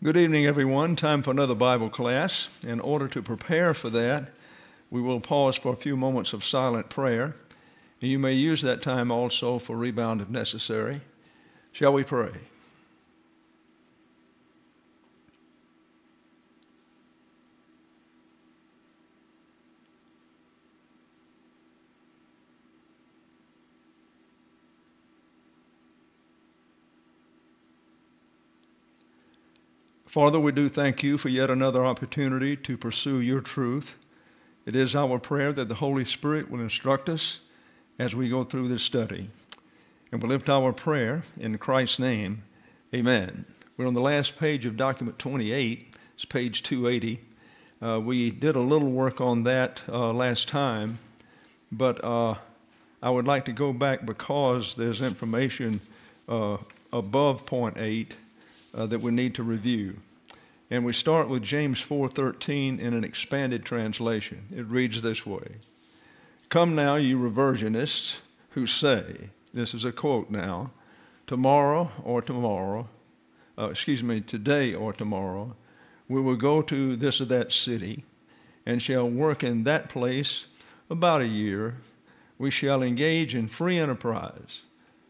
Good evening, everyone. Time for another Bible class. In order to prepare for that, we will pause for a few moments of silent prayer. And you may use that time also for rebound if necessary. Shall we pray? Father, we do thank you for yet another opportunity to pursue your truth. It is our prayer that the Holy Spirit will instruct us as we go through this study. And we lift our prayer in Christ's name. Amen. We're on the last page of document 28. It's page 280. We did a little work on that last time, but I would like to go back because there's information above point 8 that we need to review. And we start with James 4:13 in an expanded translation. It reads this way: "Come now, you reversionists who say," this is a quote now, today or tomorrow, we will go to this or that city and shall work in that place about a year. We shall engage in free enterprise."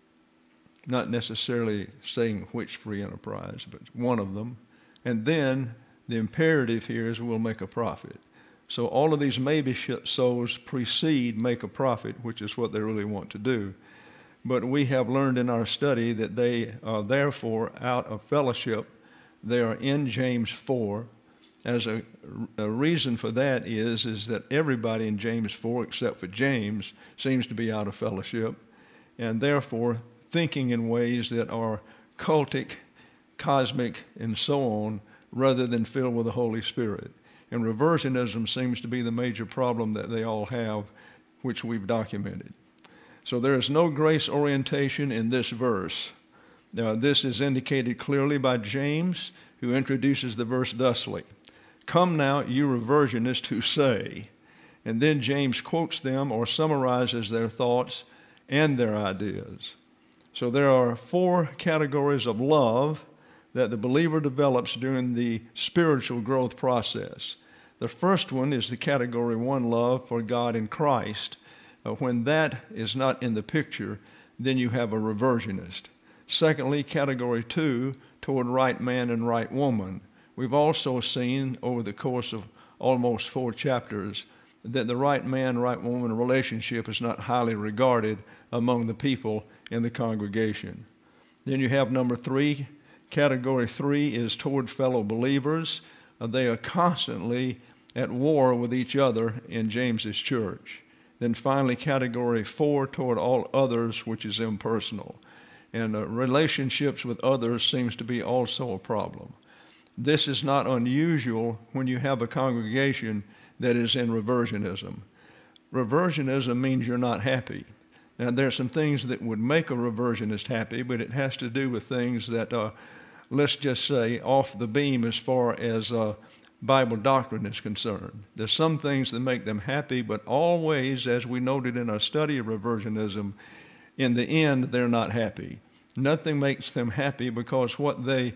Not necessarily saying which free enterprise, but one of them. And then the imperative here is we'll make a profit. So all of these maybe so's precede make a profit, which is what they really want to do. But we have learned in our study that they are therefore out of fellowship. They are in James 4. As a reason for that is that everybody in James 4, except for James, seems to be out of fellowship, and therefore thinking in ways that are cultic, cosmic, and so on, rather than filled with the Holy Spirit. And reversionism seems to be the major problem that they all have, which we've documented. So there is no grace orientation in this verse. Now, this is indicated clearly by James, who introduces the verse thusly: "Come now, you reversionists who say," and then James quotes them or summarizes their thoughts and their ideas. So there are 4 categories of love that the believer develops during the spiritual growth process. The first one is the category 1 love for God and Christ. When that is not in the picture, then you have a reversionist. Secondly, category 2, toward right man and right woman. We've also seen over the course of almost 4 chapters that the right man, right woman relationship is not highly regarded among the people in the congregation. Then you have number 3. Category 3 is toward fellow believers. They are constantly at war with each other in James's church. Then finally, category 4, toward all others, which is impersonal. And relationships with others seems to be also a problem. This is not unusual when you have a congregation that is in reversionism. Reversionism means you're not happy. Now, there are some things that would make a reversionist happy, but it has to do with things that, let's just say, off the beam as far as Bible doctrine is concerned. There's some things that make them happy, but always, as we noted in our study of reversionism, in the end, they're not happy. Nothing makes them happy because what they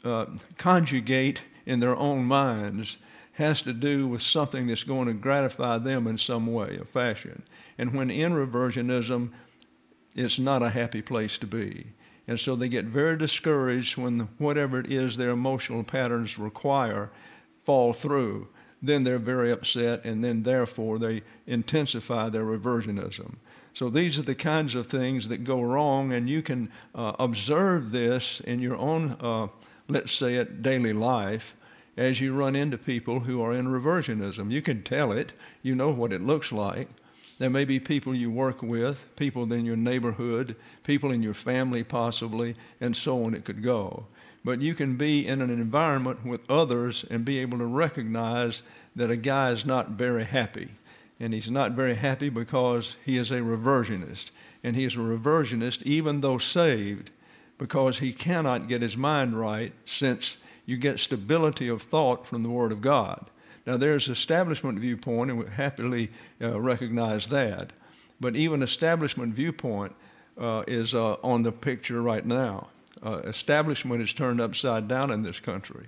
conjugate in their own minds has to do with something that's going to gratify them in some way or fashion. And when in reversionism, it's not a happy place to be. And so they get very discouraged when whatever it is their emotional patterns require fall through. Then they're very upset, and then therefore they intensify their reversionism. So these are the kinds of things that go wrong, and you can observe this in your own, let's say it, daily life as you run into people who are in reversionism. You can tell it. You know what it looks like. There may be people you work with, people in your neighborhood, people in your family possibly, and so on it could go. But you can be in an environment with others and be able to recognize that a guy is not very happy. And he's not very happy because he is a reversionist. And he is a reversionist even though saved, because he cannot get his mind right, since you get stability of thought from the Word of God. Now, there's establishment viewpoint, and we happily recognize that. But even establishment viewpoint is on the picture right now. Establishment is turned upside down in this country.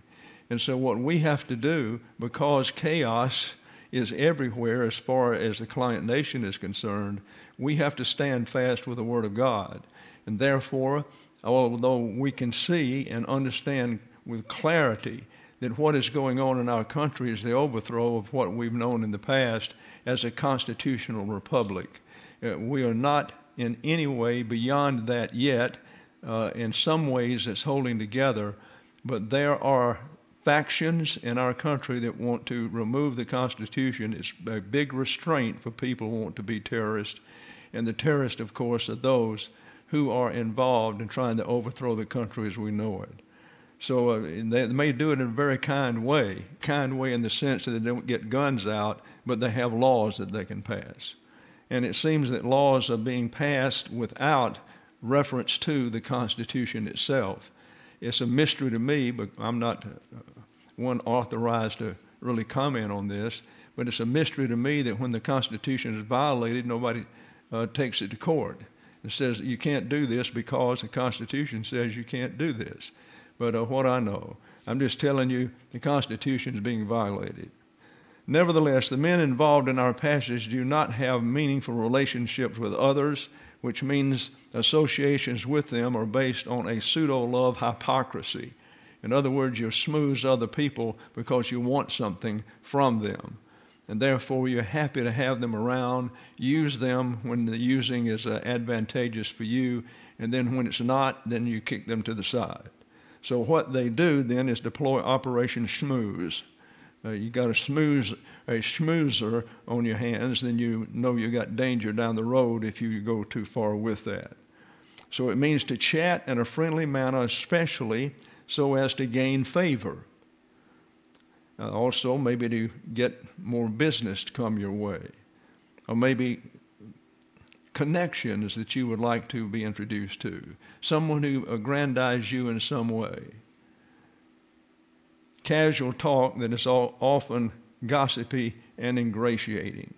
And so what we have to do, because chaos is everywhere as far as the client nation is concerned, we have to stand fast with the Word of God. And therefore, although we can see and understand with clarity that what is going on in our country is the overthrow of what we've known in the past as a constitutional republic, we are not in any way beyond that yet. In some ways it's holding together, but there are factions in our country that want to remove the Constitution. It's a big restraint for people who want to be terrorists. And the terrorists, of course, are those who are involved in trying to overthrow the country as we know it. So they may do it in a very kind way in the sense that they don't get guns out, but they have laws that they can pass. And it seems that laws are being passed without reference to the Constitution itself. It's a mystery to me, but I'm not one authorized to really comment on this, but it's a mystery to me that when the Constitution is violated, nobody takes it to court and says you can't do this because the Constitution says you can't do this. But what I know, I'm just telling you the Constitution is being violated. Nevertheless, the men involved in our passage do not have meaningful relationships with others, which means associations with them are based on a pseudo-love hypocrisy. In other words, you smooze other people because you want something from them. And therefore, you're happy to have them around, use them when the using is advantageous for you, and then when it's not, then you kick them to the side. So what they do then is deploy Operation Schmooze. You got a schmoozer on your hands, then you know you got danger down the road if you go too far with that. So it means to chat in a friendly manner, especially so as to gain favor. Also, maybe to get more business to come your way, or maybe connections that you would like to be introduced to, someone who aggrandizes you in some way. Casual talk that is often gossipy and ingratiating.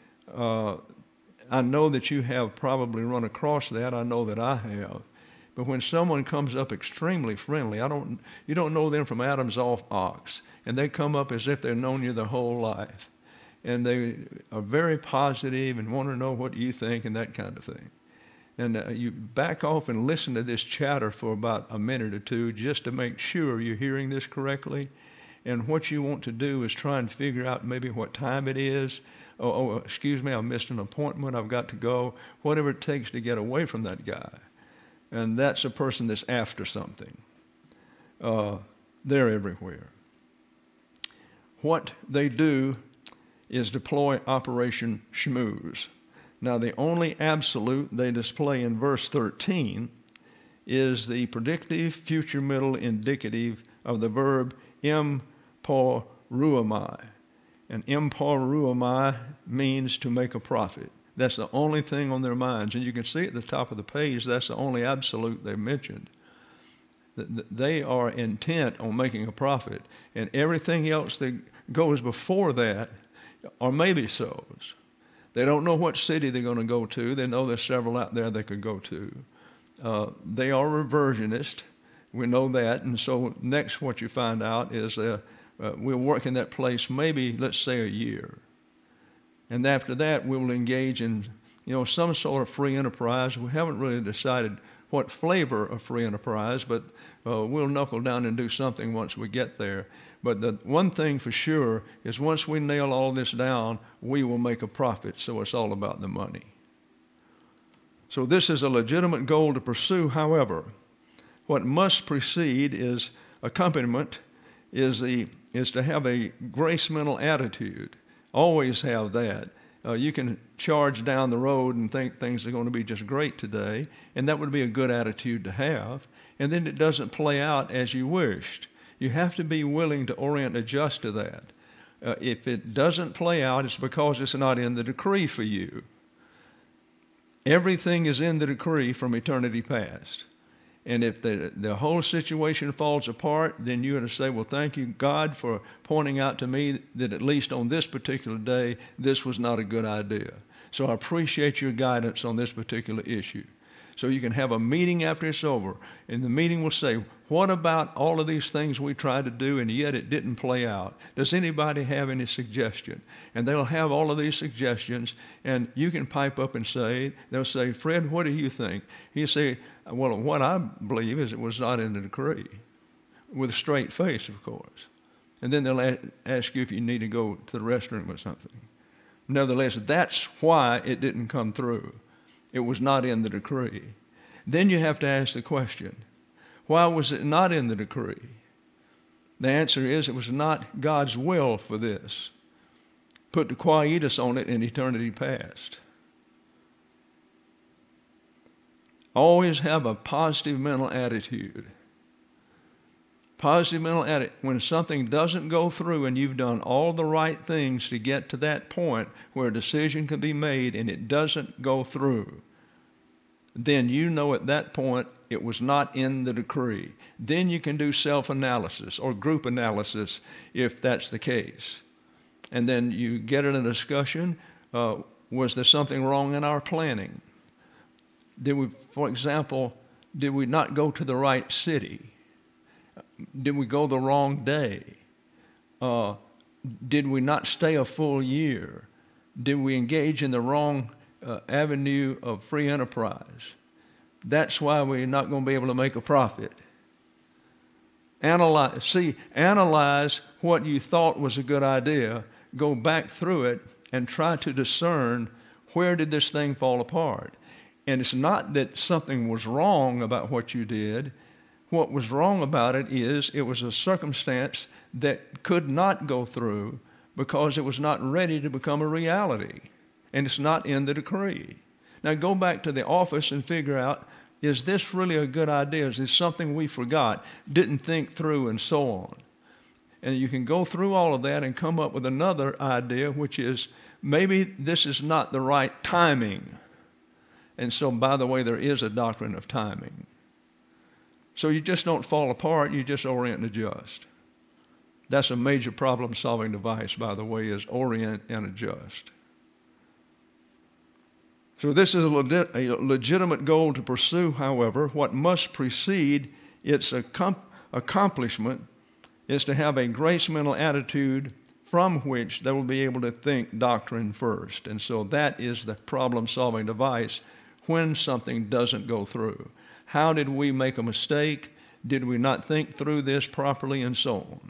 I know that you have probably run across that. I know that I have. But when someone comes up extremely friendly, you don't know them from Adam's ox, and they come up as if they've known you their whole life. And they are very positive and want to know what you think and that kind of thing. And you back off and listen to this chatter for about a minute or two just to make sure you're hearing this correctly. And what you want to do is try and figure out maybe what time it is. Oh, excuse me, I missed an appointment, I've got to go. Whatever it takes to get away from that guy. And that's a person that's after something. They're everywhere. What they do is deploy Operation Schmooze. Now, the only absolute they display in verse 13 is the predictive, future, middle, indicative of the verb emporuomai. And emporuomai means to make a profit. That's the only thing on their minds. And you can see at the top of the page, that's the only absolute they mentioned. They are intent on making a profit. And everything else that goes before that are maybe so's. They don't know what city they're going to go to. They know there's several out there they could go to. They are reversionist. We know that. And so next what you find out is we'll work in that place maybe, let's say, a year. And after that, we will engage in some sort of free enterprise. We haven't really decided what flavor of free enterprise, but we'll knuckle down and do something once we get there. But the one thing for sure is once we nail all this down, we will make a profit. So it's all about the money. So this is a legitimate goal to pursue. However, what must precede is accompaniment, is to have a grace mental attitude. Always have that. You can charge down the road and think things are going to be just great today, and that would be a good attitude to have. And then it doesn't play out as you wished. You have to be willing to orient and adjust to that. If it doesn't play out, it's because it's not in the decree for you. Everything is in the decree from eternity past. And if the whole situation falls apart, then you're going to say, well, thank you, God, for pointing out to me that at least on this particular day, this was not a good idea. So I appreciate your guidance on this particular issue. So you can have a meeting after it's over, and the meeting will say, What about all of these things we tried to do and yet it didn't play out? Does anybody have any suggestion? And they'll have all of these suggestions, and you can pipe up and say, they'll say, Fred, what do you think? He'll say, well, what I believe is it was not in the decree, with a straight face, of course. And then they'll ask you if you need to go to the restroom or something. Nevertheless, that's why it didn't come through. It was not in the decree. Then you have to ask the question, why was it not in the decree? The answer is it was not God's will for this. Put the quietus on it in eternity past. Always have a positive mental attitude. Positive mental attitude. When something doesn't go through and you've done all the right things to get to that point where a decision can be made and it doesn't go through, then you know at that point it was not in the decree. Then you can do self-analysis or group analysis if that's the case. And then you get in a discussion, was there something wrong in our planning? Did we, for example, did we not go to the right city? Did we go the wrong day? Did we not stay a full year? Did we engage in the wrong avenue of free enterprise? That's why we're not going to be able to make a profit. Analyze what you thought was a good idea, go back through it, and try to discern where did this thing fall apart. And it's not that something was wrong about what you did. What was wrong about it is it was a circumstance that could not go through because it was not ready to become a reality. And it's not in the decree. Now go back to the office and figure out, is this really a good idea? Is this something we forgot, didn't think through, and so on? And you can go through all of that and come up with another idea, which is maybe this is not the right timing. And so, by the way, there is a doctrine of timing. So you just don't fall apart, you just orient and adjust. That's a major problem-solving device, by the way, is orient and adjust. So this is a legitimate goal to pursue, however. What must precede its accomplishment is to have a grace mental attitude from which they will be able to think doctrine first. And so that is the problem-solving device when something doesn't go through. How did we make a mistake? Did we not think through this properly? And so on.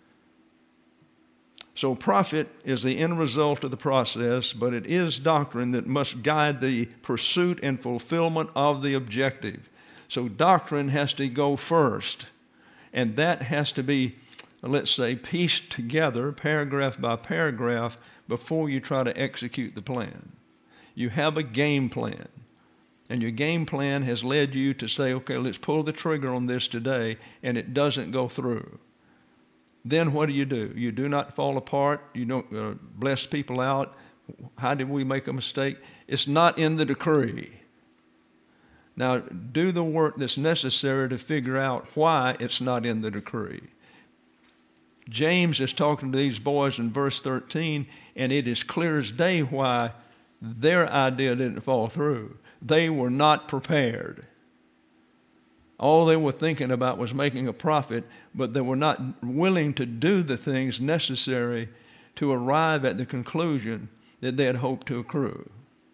So profit is the end result of the process, but it is doctrine that must guide the pursuit and fulfillment of the objective. So doctrine has to go first, and that has to be, let's say, pieced together paragraph by paragraph before you try to execute the plan. You have a game plan, and your game plan has led you to say, okay, let's pull the trigger on this today, and it doesn't go through. Then what do? You do not fall apart. You don't bless people out. How did we make a mistake? It's not in the decree. Now, do the work that's necessary to figure out why it's not in the decree. James is talking to these boys in verse 13, and it is clear as day why their idea didn't fall through. They were not prepared. All they were thinking about was making a profit, but they were not willing to do the things necessary to arrive at the conclusion that they had hoped to accrue.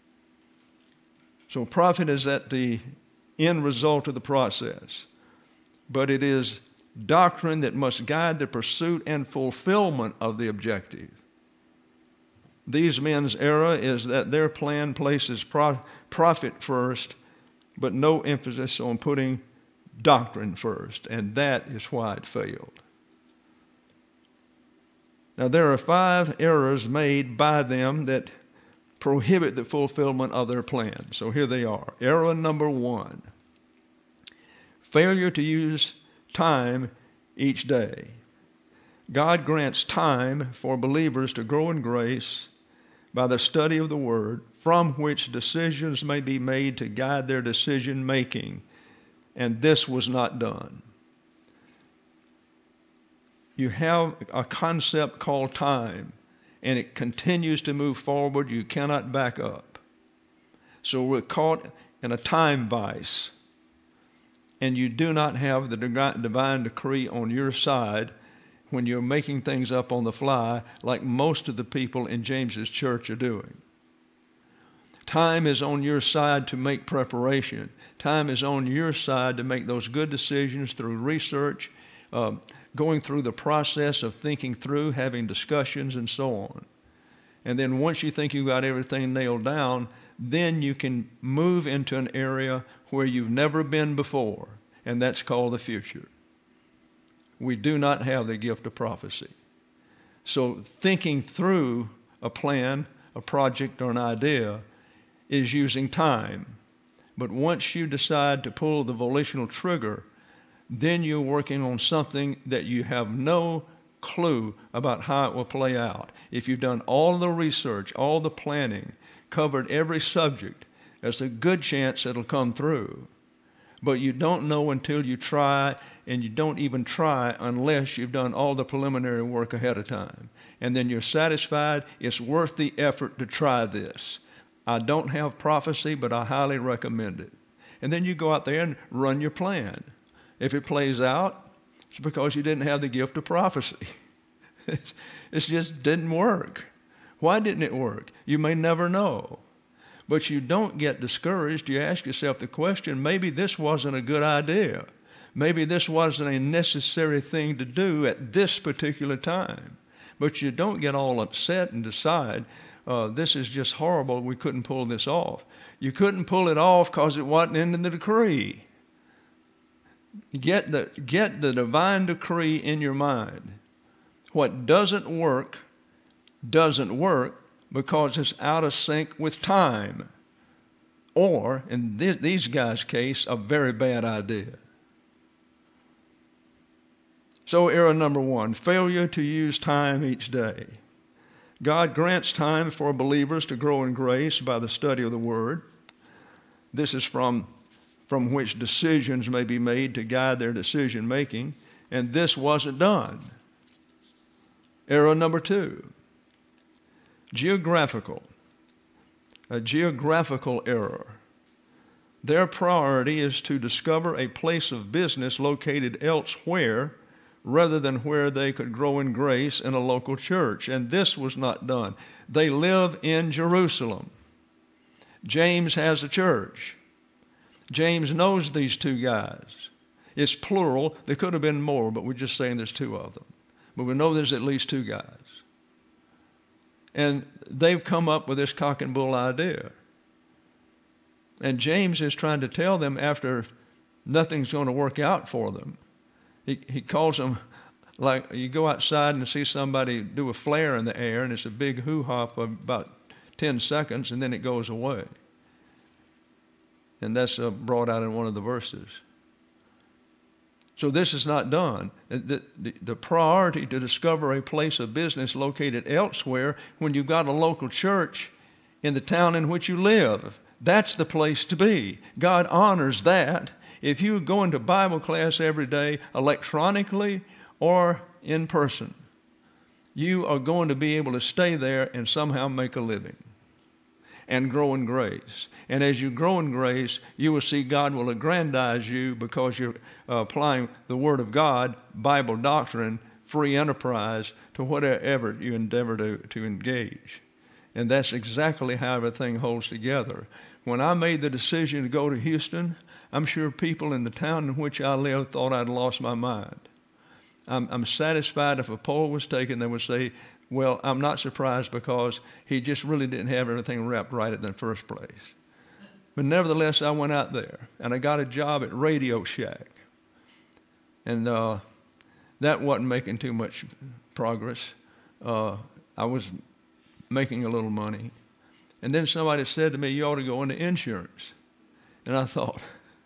So profit is at the end result of the process, but it is doctrine that must guide the pursuit and fulfillment of the objective. These men's error is that their plan places profit first, but no emphasis on putting doctrine first, and that is why it failed. Now, there are 5 errors made by them that prohibit the fulfillment of their plan. So here they are. Error number 1, failure to use time each day. God grants time for believers to grow in grace by the study of the Word, from which decisions may be made to guide their decision making. And this was not done. You have a concept called time, and it continues to move forward. You cannot back up. So we're caught in a time vice. and you do not have the divine decree on your side when you're making things up on the fly like most of the people in James's church are doing. Time is on your side to make preparation. Time is on your side to make those good decisions through research, going through the process of thinking through, having discussions, and so on. And then once you think you've got everything nailed down, then you can move into an area where you've never been before, and that's called the future. We do not have the gift of prophecy. So thinking through a plan, a project, or an idea is using time. But once you decide to pull the volitional trigger, then you're working on something that you have no clue about how it will play out. If you've done all the research, all the planning, covered every subject, there's a good chance it'll come through. But you don't know until you try, and you don't even try unless you've done all the preliminary work ahead of time. And then you're satisfied it's worth the effort to try this. I don't have prophecy, but I highly recommend it. And then you go out there and run your plan. If it plays out, it's because you didn't have the gift of prophecy. It just didn't work. Why didn't it work? You may never know. But you don't get discouraged. You ask yourself the question, maybe this wasn't a good idea. Maybe this wasn't a necessary thing to do at this particular time. But you don't get all upset and decide, this is just horrible, we couldn't pull this off. You couldn't pull it off because it wasn't in the decree. Get the divine decree in your mind. What doesn't work because it's out of sync with time. Or, in these guys' case, a very bad idea. So error number 1, failure to use time each day. God grants time for believers to grow in grace by the study of the Word. This is from which decisions may be made to guide their decision making, and this wasn't done. Error number 2, a geographical error. Their priority is to discover a place of business located elsewhere rather than where they could grow in grace in a local church, and this was not done. They live in Jerusalem. James has a church. James knows these two guys. It's plural. There could have been more, but we're just saying there's 2 of them. But we know there's at least 2 guys. And they've come up with this cock and bull idea. And James is trying to tell them after nothing's going to work out for them. He calls them like you go outside and see somebody do a flare in the air, and it's a big hoo-ha for about 10 seconds, and then it goes away. And that's brought out in one of the verses. So this is not done. The priority to discover a place of business located elsewhere when you've got a local church in the town in which you live, that's the place to be. God honors that. If you go into Bible class every day, electronically or in person, you are going to be able to stay there and somehow make a living and grow in grace. And as you grow in grace, you will see God will aggrandize you because you're applying the Word of God, Bible doctrine, free enterprise to whatever you endeavor to engage. And that's exactly how everything holds together. When I made the decision to go to Houston, I'm sure people in the town in which I live thought I'd lost my mind. I'm satisfied if a poll was taken, they would say, well, I'm not surprised because he just really didn't have everything wrapped right in the first place. But nevertheless, I went out there, and I got a job at Radio Shack. And that wasn't making too much progress. I was making a little money. And then somebody said to me, you ought to go into insurance. And I thought,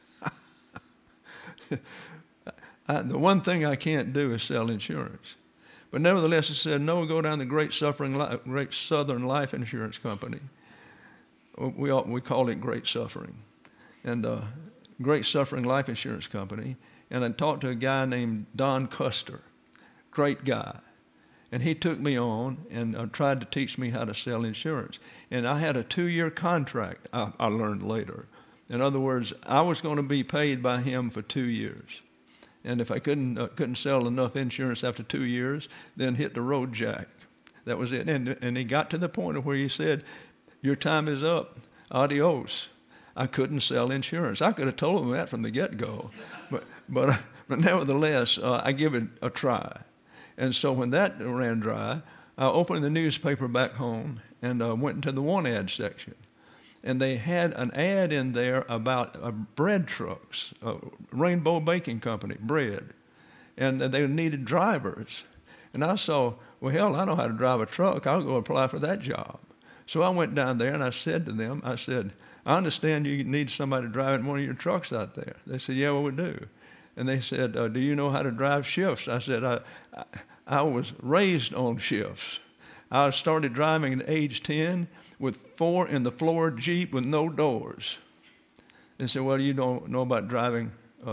the one thing I can't do is sell insurance. But nevertheless, it said, no, go down to Great Southern Life Insurance Company. We called it Great Suffering. And Great Suffering Life Insurance Company. And I talked to a guy named Don Custer, great guy. And he took me on and tried to teach me how to sell insurance. And I had a 2-year contract, I learned later. In other words, I was going to be paid by him for 2 years. And if I couldn't sell enough insurance after 2 years, then hit the road jack. That was it. And he got to the point where he said, your time is up. Adios. I couldn't sell insurance. I could have told him that from the get-go. But nevertheless, I give it a try. And so when that ran dry, I opened the newspaper back home and went into the want ad section. And they had an ad in there about bread trucks, Rainbow Baking Company, bread. And they needed drivers. And I saw, well, hell, I know how to drive a truck. I'll go apply for that job. So I went down there and I said to them, I understand you need somebody driving one of your trucks out there. They said, yeah, well, we do. And they said, do you know how to drive shifts? I said, I was raised on shifts. I started driving at age 10 with 4 in the floor Jeep with no doors. They said, well, you don't know about driving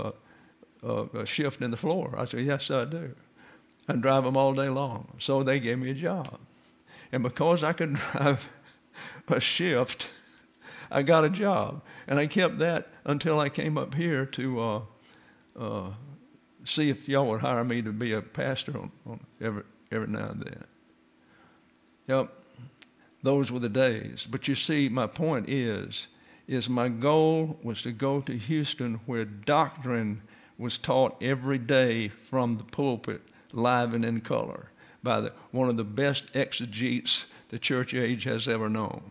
a shift in the floor. I said, yes, I do. I drive them all day long. So they gave me a job. And because I could drive a shift, I got a job. And I kept that until I came up here to see if y'all would hire me to be a pastor on every now and then. Yep, those were the days. But you see, my point is my goal was to go to Houston where doctrine was taught every day from the pulpit, live and in color, by one of the best exegetes the church age has ever known.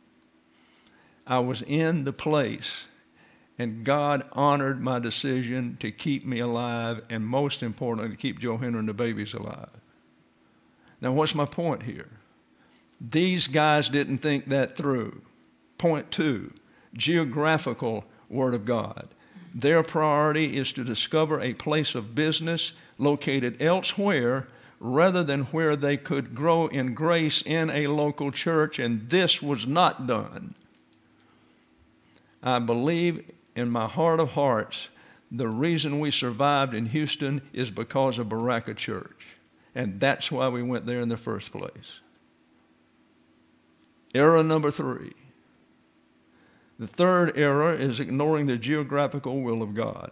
I was in the place, and God honored my decision to keep me alive, and most importantly, to keep Joe Henry and the babies alive. Now, what's my point here? These guys didn't think that through. Point 2, geographical Word of God. Their priority is to discover a place of business located elsewhere rather than where they could grow in grace in a local church, and this was not done. I believe in my heart of hearts the reason we survived in Houston is because of Baraka Church, and that's why we went there in the first place. Error number 3. The third error is ignoring the geographical will of God.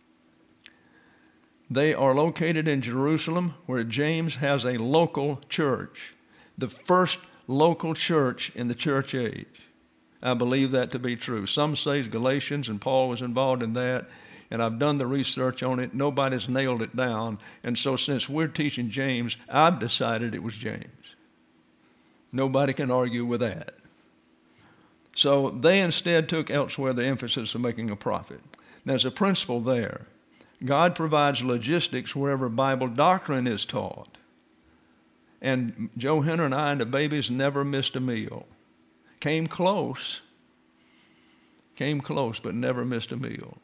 They are located in Jerusalem, where James has a local church, the first local church in the church age. I believe that to be true. Some say it's Galatians, and Paul was involved in that, and I've done the research on it. Nobody's nailed it down, and so since we're teaching James, I've decided it was James. Nobody can argue with that. So they instead took elsewhere the emphasis of making a profit. There's a principle there. God provides logistics wherever Bible doctrine is taught. And Joe Henry and I and the babies never missed a meal. Came close, but never missed a meal.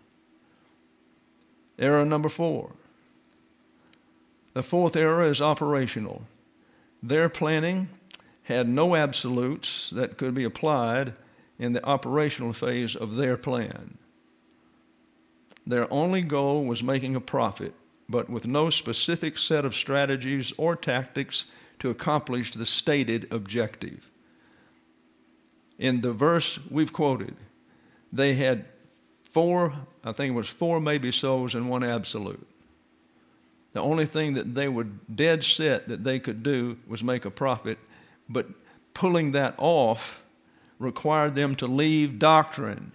Error number 4. The fourth error is operational. Their planning had no absolutes that could be applied in the operational phase of their plan. Their only goal was making a profit, but with no specific set of strategies or tactics to accomplish the stated objective. In the verse we've quoted, they had 4 maybe so's and 1 absolute. The only thing that they were dead set that they could do was make a profit, but pulling that off required them to leave doctrine.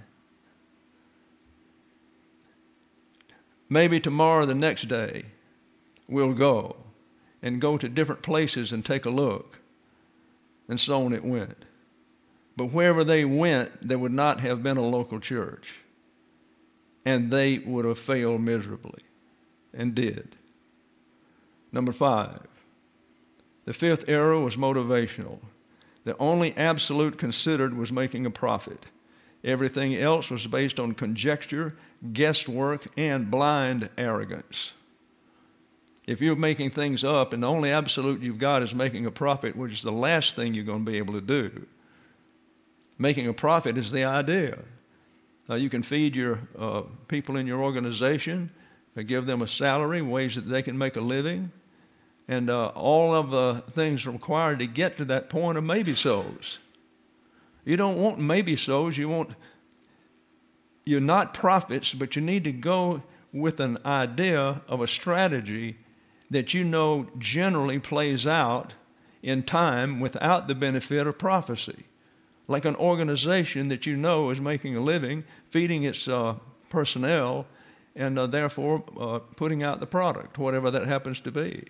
Maybe tomorrow, the next day, we'll go to different places and take a look. And so on it went. But wherever they went, there would not have been a local church. And they would have failed miserably, and did. Number 5. The 5th error was motivational. The only absolute considered was making a profit. Everything else was based on conjecture, guesswork, and blind arrogance. If you're making things up and the only absolute you've got is making a profit, which is the last thing you're going to be able to do, making a profit is the idea. You can feed your people in your organization, give them a salary, ways that they can make a living, and all of the things required to get to that point of maybe-sos. You don't want maybe-sos, you want you're not prophets, but you need to go with an idea of a strategy that you know generally plays out in time without the benefit of prophecy. Like an organization that you know is making a living, feeding its personnel, and therefore putting out the product, whatever that happens to be.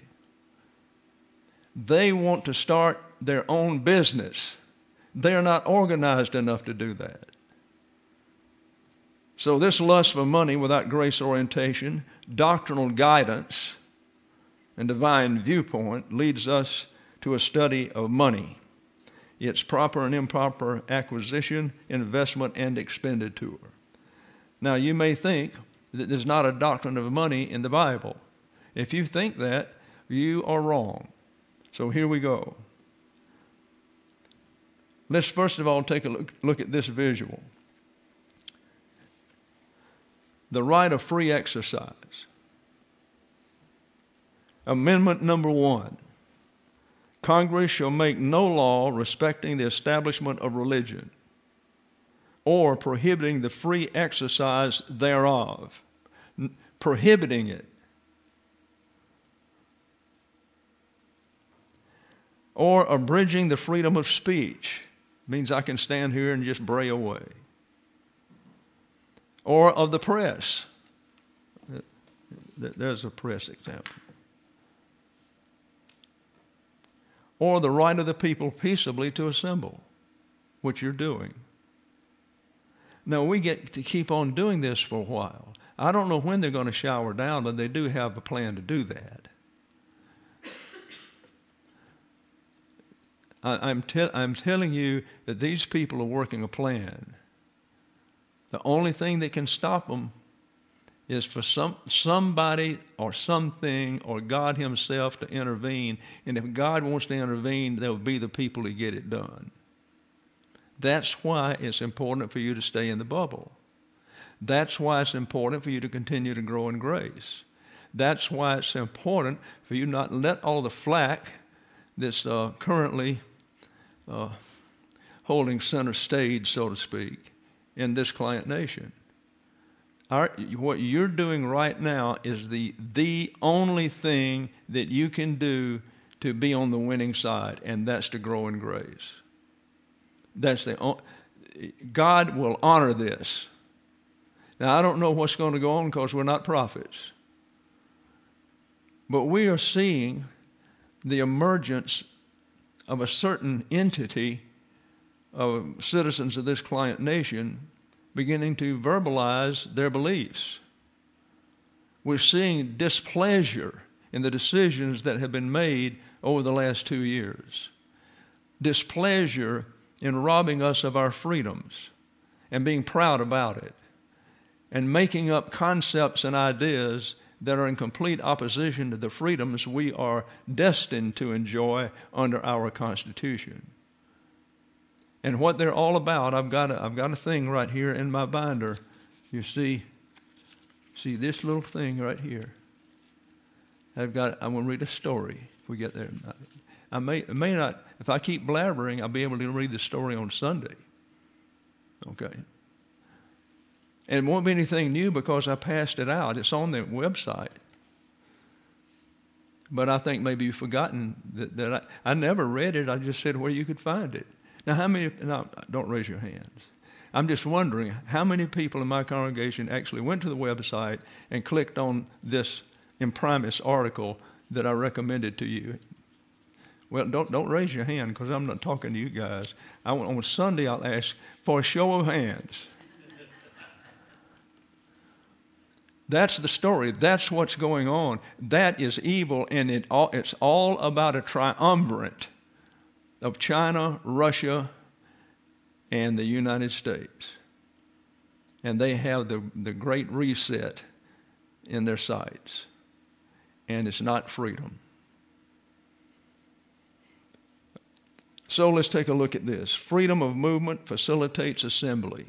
They want to start their own business. They are not organized enough to do that. So this lust for money without grace orientation, doctrinal guidance, and divine viewpoint leads us to a study of money, its proper and improper acquisition, investment, and expenditure. Now, you may think that there's not a doctrine of money in the Bible. If you think that, you are wrong. So here we go. Let's first of all take a look at this visual. The right of free exercise. Amendment number 1. Congress shall make no law respecting the establishment of religion or prohibiting the free exercise thereof. Prohibiting it. Or abridging the freedom of speech. Means I can stand here and just bray away. Or of the press. There's a press example. Or the right of the people peaceably to assemble, which you're doing. Now, we get to keep on doing this for a while. I don't know when they're going to shower down, but they do have a plan to do that. I'm telling you that these people are working a plan. The only thing that can stop them is for somebody or something or God himself to intervene. And if God wants to intervene, there will be the people to get it done. That's why it's important for you to stay in the bubble. That's why it's important for you to continue to grow in grace. That's why it's important for you not let all the flack that's currently holding center stage, so to speak, in this client nation. What you're doing right now is the only thing that you can do to be on the winning side, and that's to grow in grace. God will honor this. Now, I don't know what's going to go on because we're not prophets. But we are seeing the emergence of a certain entity of citizens of this client nation beginning to verbalize their beliefs. We're seeing displeasure in the decisions that have been made over the last 2 years. Displeasure in robbing us of our freedoms and being proud about it and making up concepts and ideas that are in complete opposition to the freedoms we are destined to enjoy under our Constitution. And what they're all about, I've got a thing right here in my binder. You see this little thing right here. I'm going to read a story if we get there. I may not, if I keep blabbering, I'll be able to read the story on Sunday. Okay. And it won't be anything new because I passed it out. It's on the website. But I think maybe you've forgotten that I never read it. I just said where you could find it. Now, don't raise your hands. I'm just wondering how many people in my congregation actually went to the website and clicked on this imprimis article that I recommended to you. Well, don't raise your hand because I'm not talking to you guys. On Sunday, I'll ask for a show of hands. That's the story. That's what's going on. That is evil, and it's all about a triumvirate of China, Russia, and the United States. And they have the Great Reset in their sights. And it's not freedom. So let's take a look at this. Freedom of movement facilitates assembly.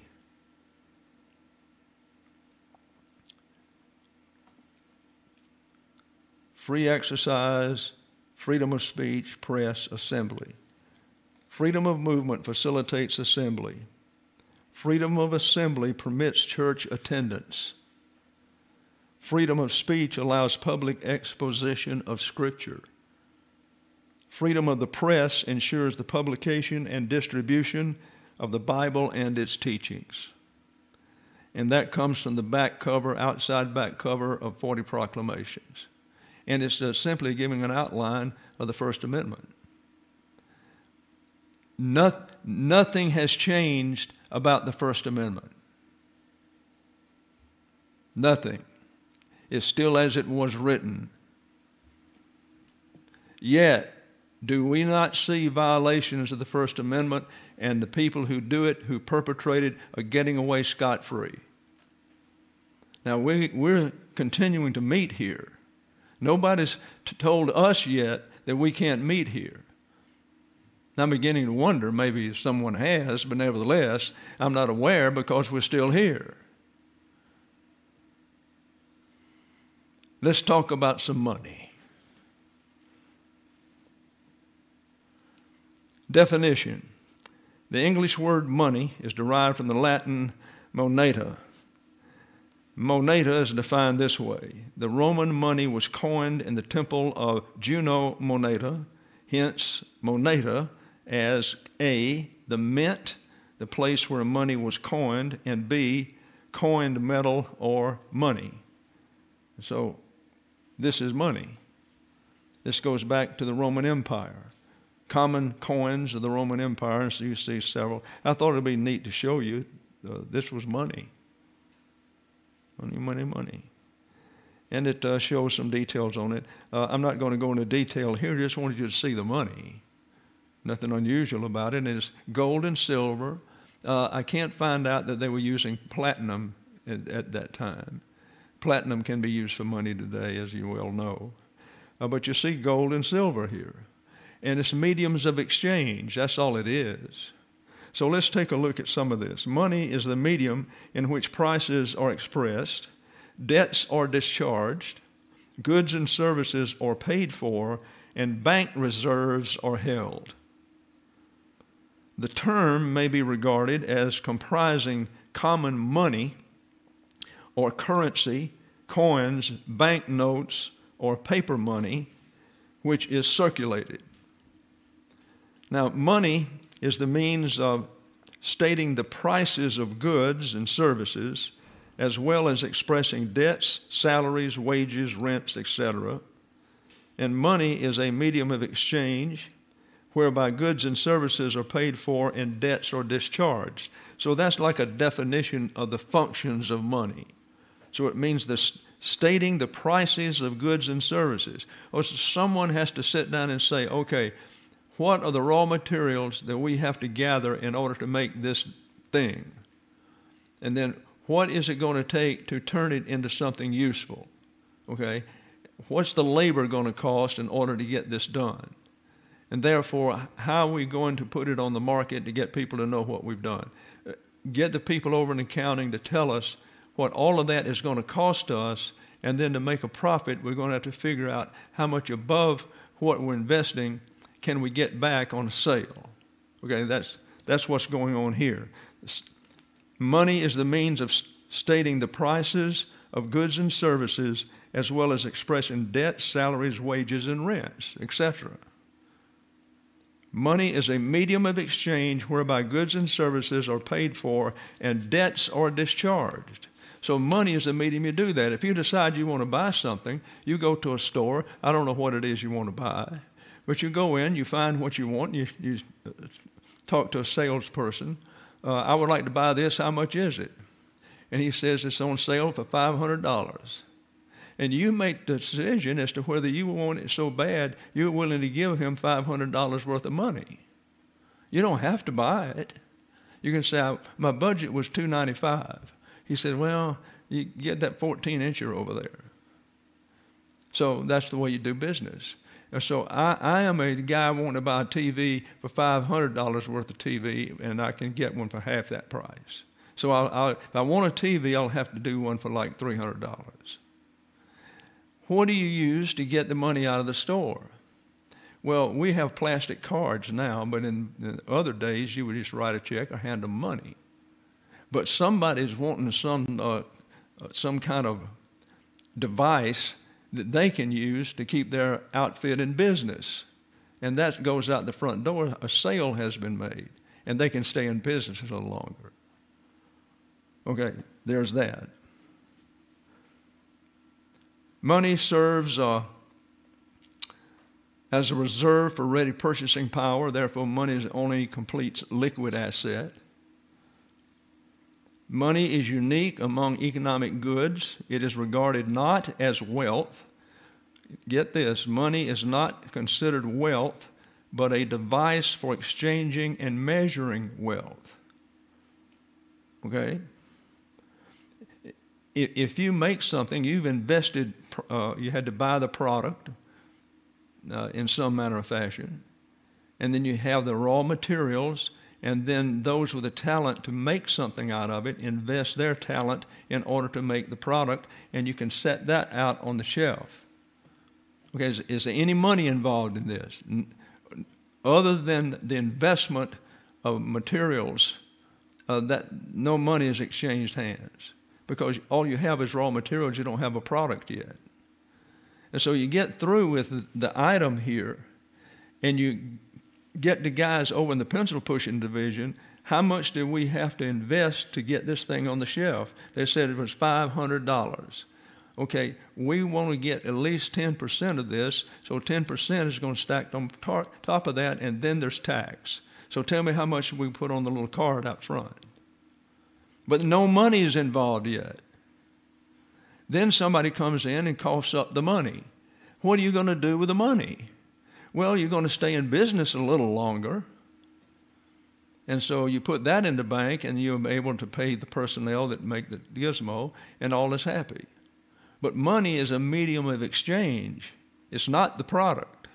Free exercise, freedom of speech, press, assembly. Freedom of movement facilitates assembly. Freedom of assembly permits church attendance. Freedom of speech allows public exposition of Scripture. Freedom of the press ensures the publication and distribution of the Bible and its teachings. And that comes from the back cover, outside back cover of 40 Proclamations. And it's simply giving an outline of the First Amendment. Nothing has changed about the First Amendment. Nothing. It's still as it was written. Yet, do we not see violations of the First Amendment, and the people who do it, who perpetrate it, are getting away scot-free? Now, we're continuing to meet here. Nobody's told us yet that we can't meet here. I'm beginning to wonder, maybe someone has, but nevertheless, I'm not aware because we're still here. Let's talk about some money. Definition. The English word money is derived from the Latin moneta. Moneta is defined this way. The Roman money was coined in the temple of Juno Moneta, hence moneta as A, the mint, the place where money was coined, and B, coined metal or money. So this is money. This goes back to the Roman Empire. Common coins of the Roman Empire, so you see several. I thought it would be neat to show you this was money. Money, money, money. And it shows some details on it. I'm not going to go into detail here, just wanted you to see the money. Nothing unusual about it. It's gold and silver. I can't find out that they were using platinum at that time. Platinum can be used for money today, as you well know. But you see gold and silver here. And it's mediums of exchange. That's all it is. So let's take a look at some of this. Money is the medium in which prices are expressed, debts are discharged, goods and services are paid for, and bank reserves are held. The term may be regarded as comprising common money or currency, coins, banknotes, or paper money, which is circulated. Now, money is the means of stating the prices of goods and services, as well as expressing debts, salaries, wages, rents, etc. And money is a medium of exchange whereby goods and services are paid for and debts are discharged. So that's like a definition of the functions of money. So it means stating the prices of goods and services. Or someone has to sit down and say, okay, what are the raw materials that we have to gather in order to make this thing? And then what is it going to take to turn it into something useful? Okay? What's the labor going to cost in order to get this done? And therefore, how are we going to put it on the market to get people to know what we've done? Get the people over in accounting to tell us what all of that is going to cost us, and then to make a profit, we're going to have to figure out how much above what we're investing can we get back on a sale. Okay, that's what's going on here. Money is the means of stating the prices of goods and services, as well as expressing debts, salaries, wages, and rents, etc. Money is a medium of exchange whereby goods and services are paid for and debts are discharged. So money is the medium you do that. If you decide you want to buy something, you go to a store. I don't know what it is you want to buy, but you go in, you find what you want, you talk to a salesperson. I would like to buy this. How much is it? And he says it's on sale for $500. And you make the decision as to whether you want it so bad you're willing to give him $500 worth of money. You don't have to buy it. You can say, my budget was $295. He said, well, you get that 14-incher over there. So that's the way you do business. So I am a guy wanting to buy a TV for $500 worth of TV, and I can get one for half that price. So if I want a TV, I'll have to do one for like $300. What do you use to get the money out of the store? Well, we have plastic cards now, but in other days, you would just write a check or hand them money. but somebody's wanting some kind of device that they can use to keep their outfit in business. And that goes out the front door. A sale has been made, and they can stay in business a little longer. Okay, there's that. Money serves as a reserve for ready purchasing power. Therefore, money is only complete liquid asset. Money is unique among economic goods. It is regarded not as wealth. Get this, money is not considered wealth, but a device for exchanging and measuring wealth. Okay? If you make something, you've invested, you had to buy the product in some manner or fashion, and then you have the raw materials, and then those with the talent to make something out of it invest their talent in order to make the product, and you can set that out on the shelf. Okay, is there any money involved in this? Other than the investment of materials, that no money is exchanged hands, because all you have is raw materials. You don't have a product yet. And so you get through with the item here, and you get the guys over in the pencil pushing division, how much do we have to invest to get this thing on the shelf? They said it was $500. Okay, we want to get at least 10% of this, so 10% is going to stack on top of that, and then there's tax. So tell me how much we put on the little card out front. But no money is involved yet. Then somebody comes in and coughs up the money. What are you going to do with the money? Well, you're going to stay in business a little longer. And so you put that in the bank, and you're able to pay the personnel that make the gizmo, and all is happy. But money is a medium of exchange. It's not the product.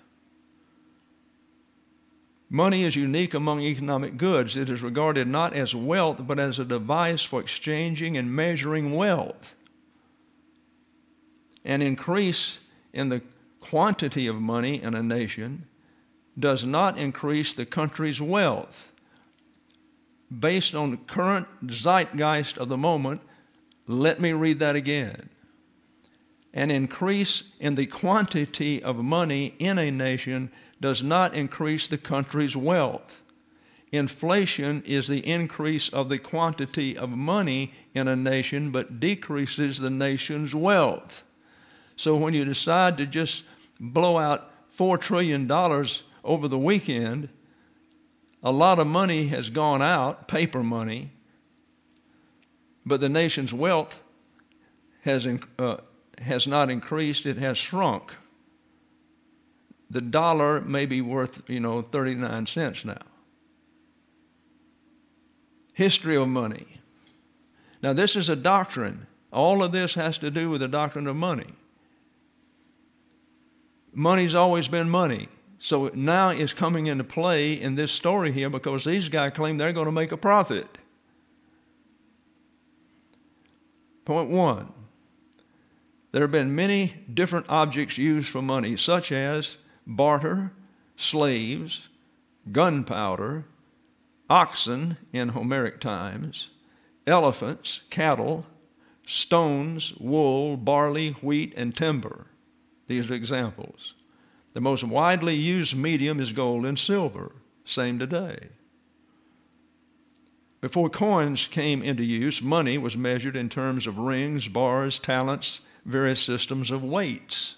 Money is unique among economic goods. It is regarded not as wealth, but as a device for exchanging and measuring wealth. An increase in the quantity of money in a nation does not increase the country's wealth. Based on the current zeitgeist of the moment, let me read that again. An increase in the quantity of money in a nation does not increase the country's wealth. Inflation is the increase of the quantity of money in a nation, but decreases the nation's wealth. So when you decide to just blow out $4 trillion over the weekend, a lot of money has gone out, paper money, but the nation's wealth has not increased, it has shrunk. The dollar may be worth, 39 cents now. History of money. Now, this is a doctrine. All of this has to do with the doctrine of money. Money's always been money. So now it's coming into play in this story here because these guys claim they're going to make a profit. Point one, there have been many different objects used for money, such as barter, slaves, gunpowder, oxen in Homeric times, elephants, cattle, stones, wool, barley, wheat, and timber. These are examples. The most widely used medium is gold and silver, same today. Before coins came into use, money was measured in terms of rings, bars, talents, various systems of weights.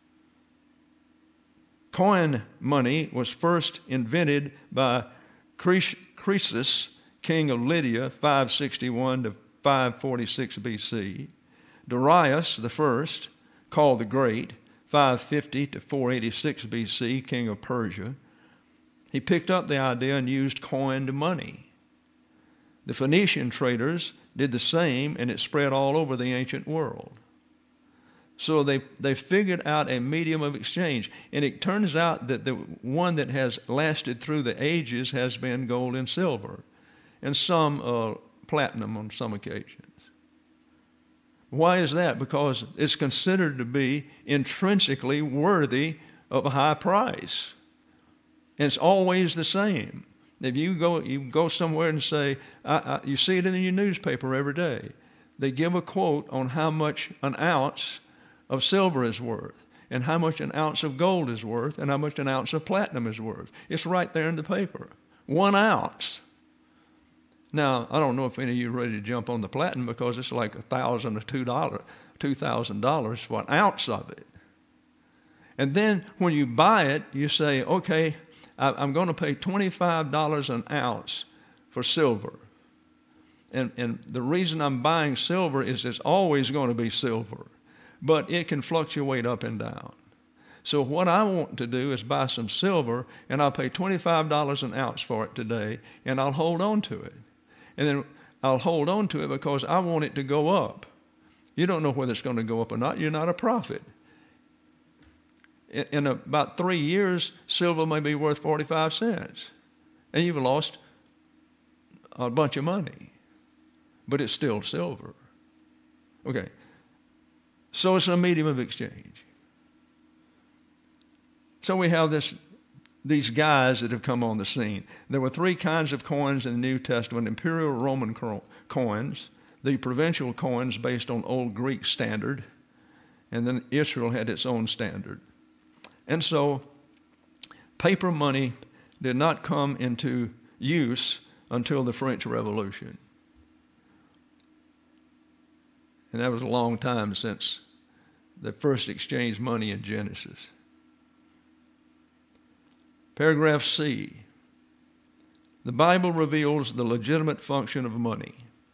Coin money was first invented by Croesus, king of Lydia, 561 to 546 BC. Darius the first, called the Great, 550 to 486 BC, king of Persia. He picked up the idea and used coined money. The Phoenician traders did the same, and it spread all over the ancient world. So they figured out a medium of exchange. And it turns out that the one that has lasted through the ages has been gold and silver, and some platinum on some occasions. Why is that? Because it's considered to be intrinsically worthy of a high price. And it's always the same. If you go somewhere and say, you see it in your newspaper every day. They give a quote on how much an ounce of silver is worth, and how much an ounce of gold is worth, and how much an ounce of platinum is worth. It's right there in the paper. 1 ounce. Now, I don't know if any of you are ready to jump on the platinum, because it's like $1,000 or $2,000 for an ounce of it. And then when you buy it, you say, okay, I'm going to pay $25 an ounce for silver. And the reason I'm buying silver is it's always going to be silver, but it can fluctuate up and down. So what I want to do is buy some silver, and I'll pay $25 an ounce for it today, and I'll hold on to it. And then I'll hold on to it because I want it to go up. You don't know whether it's going to go up or not. You're not a prophet. In about 3 years, silver may be worth 45 cents, and you've lost a bunch of money, but it's still silver. Okay, so it's a medium of exchange. So we have these guys that have come on the scene. There were 3 kinds of coins in the New Testament: imperial Roman coins, the provincial coins based on Old Greek standard, and then Israel had its own standard. And so paper money did not come into use until the French Revolution. And that was a long time since the first exchanged money in Genesis. Paragraph C. The Bible reveals the legitimate function of money.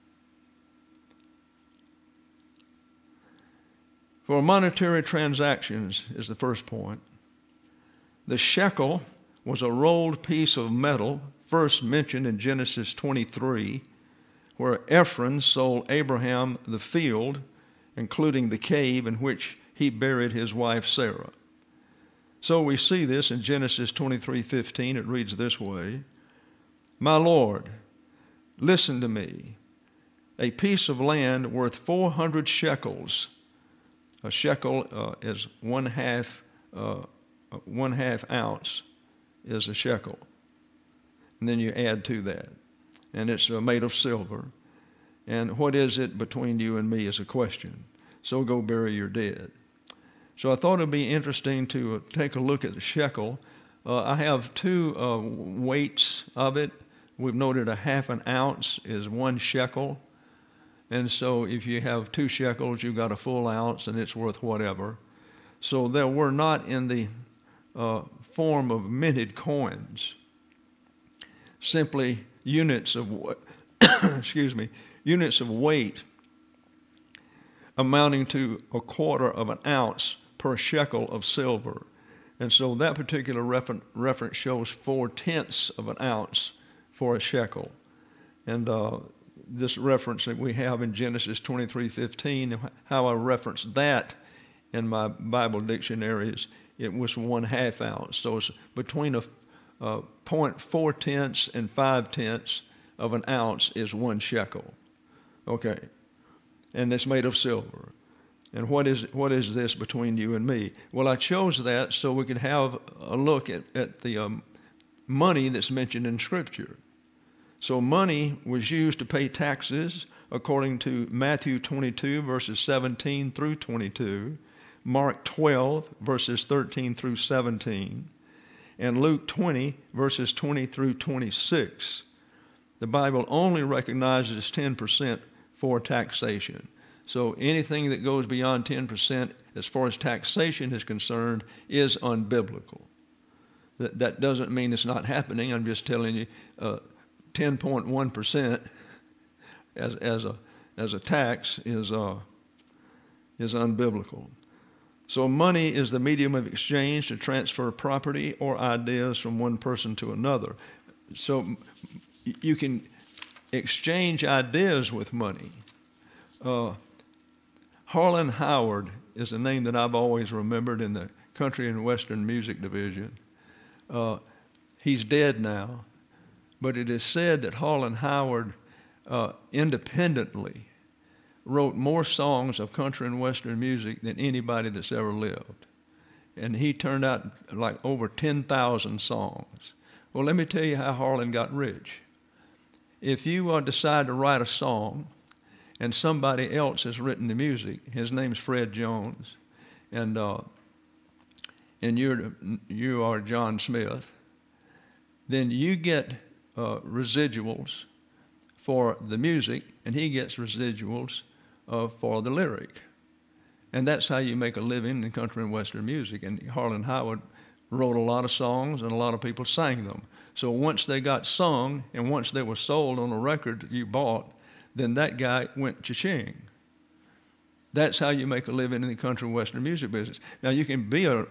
For monetary transactions is the first point. The shekel was a rolled piece of metal first mentioned in Genesis 23, where Ephron sold Abraham the field, including the cave in which he buried his wife Sarah. So we see this in Genesis 23:15. It reads this way: My Lord, listen to me. A piece of land worth 400 shekels. A shekel is one half ounce is a shekel. And then you add to that. And it's made of silver. And what is it between you and me is a question. So go bury your dead. So I thought it would be interesting to take a look at the shekel. I have 2 weights of it. We've noted a half an ounce is 1 shekel. And so if you have 2 shekels, you've got a full ounce, and it's worth whatever. So there were not in the form of minted coins, simply units of units of weight amounting to 1/4 of an ounce per shekel of silver. And so that particular reference shows 4/10 of an ounce for a shekel. And this reference that we have in Genesis 23:15, how I referenced that in my Bible dictionaries, it was 1/2 ounce. So it's between a 0.4 and 5/10 of an ounce is 1 shekel. Okay. And it's made of silver. And what is this between you and me? Well, I chose that so we could have a look at the money that's mentioned in Scripture. So money was used to pay taxes according to Matthew 22, verses 17 through 22, Mark 12, verses 13 through 17, and Luke 20, verses 20 through 26. The Bible only recognizes 10% for taxation. So anything that goes beyond 10% as far as taxation is concerned is unbiblical. That doesn't mean it's not happening. I'm just telling you 10.1% as a tax is unbiblical. So money is the medium of exchange to transfer property or ideas from one person to another. So you can exchange ideas with money. Harlan Howard is a name that I've always remembered in the country and western music division. He's dead now, but it is said that Harlan Howard independently wrote more songs of country and western music than anybody that's ever lived. And he turned out like over 10,000 songs. Well, let me tell you how Harlan got rich. If you decide to write a song and somebody else has written the music, his name's Fred Jones, and you are John Smith, then you get residuals for the music, and he gets residuals for the lyric. And that's how you make a living in country and western music. And Harlan Howard wrote a lot of songs, and a lot of people sang them. So once they got sung, and once they were sold on a record that you bought, then that guy went cha-ching. That's how you make a living in the country and western music business. Now, you can be a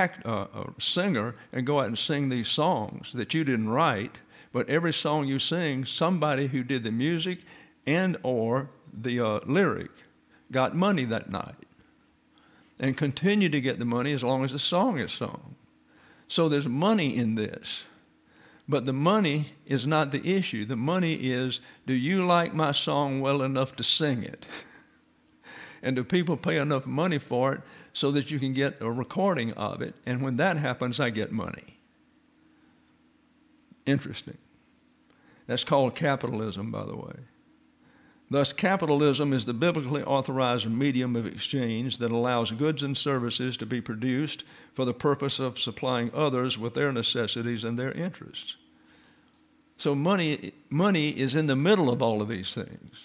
singer and go out and sing these songs that you didn't write, but every song you sing, somebody who did the music and or the lyric got money that night and continue to get the money as long as the song is sung. So there's money in this. But the money is not the issue. The money is, do you like my song well enough to sing it? And do people pay enough money for it so that you can get a recording of it? And when that happens, I get money. Interesting. That's called capitalism, by the way. Thus, capitalism is the biblically authorized medium of exchange that allows goods and services to be produced for the purpose of supplying others with their necessities and their interests. So money is in the middle of all of these things.